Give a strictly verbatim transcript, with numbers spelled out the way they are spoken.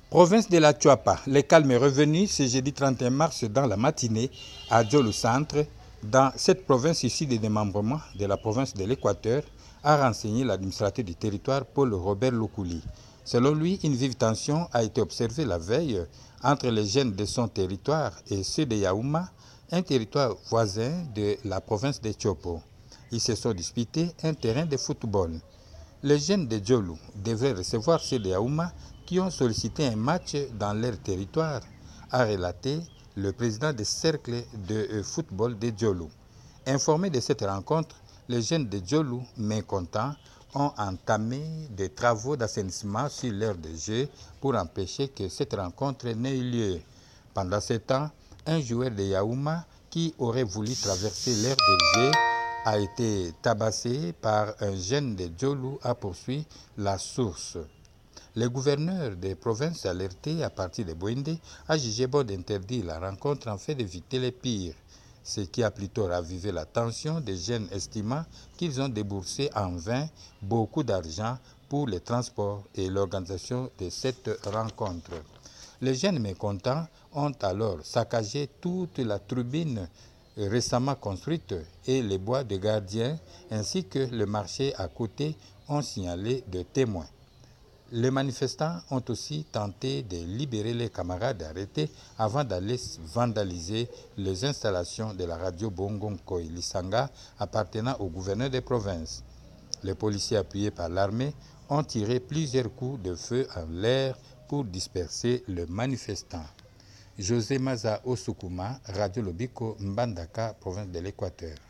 Province de la Chuapa, le calme est revenu ce jeudi trente et un mars dans la matinée à Djolu Centre. Dans cette province issue des démembrements de la province de l'Équateur, a renseigné l'administrateur du territoire Paul Robert Loukouli. Selon lui, une vive tension a été observée la veille entre les jeunes de son territoire et ceux de Yaouma, un territoire voisin de la province de Chopo. Ils se sont disputés un terrain de football. Les jeunes de Djolu devraient recevoir ceux de Yaouma qui ont sollicité un match dans leur territoire, a relaté le président du cercle de football de Djolu. Informés de cette rencontre, les jeunes de Djolu, mécontents, ont entamé des travaux d'assainissement sur l'aire de jeu pour empêcher que cette rencontre n'ait eu lieu. Pendant ce temps, un joueur de Yaouma qui aurait voulu traverser l'aire de jeu a été tabassé par un jeune de Djolu, a poursuivi la source. Le gouverneur des provinces alerté à partir de Bouindé a jugé bon d'interdire la rencontre en fait d'éviter les pires, ce qui a plutôt ravivé la tension des jeunes estimant qu'ils ont déboursé en vain beaucoup d'argent pour les transports et l'organisation de cette rencontre. Les jeunes mécontents ont alors saccagé toute la tribune récemment construite et les bois de gardiens ainsi que le marché à côté ont signalé de témoins. Les manifestants ont aussi tenté de libérer les camarades arrêtés avant d'aller vandaliser les installations de la radio Bongonkoy Lisanga appartenant au gouverneur des provinces. Les policiers appuyés par l'armée ont tiré plusieurs coups de feu en l'air pour disperser les manifestants. José Maza Osukuma, Radio Lobiko, Mbandaka, province de l'Équateur.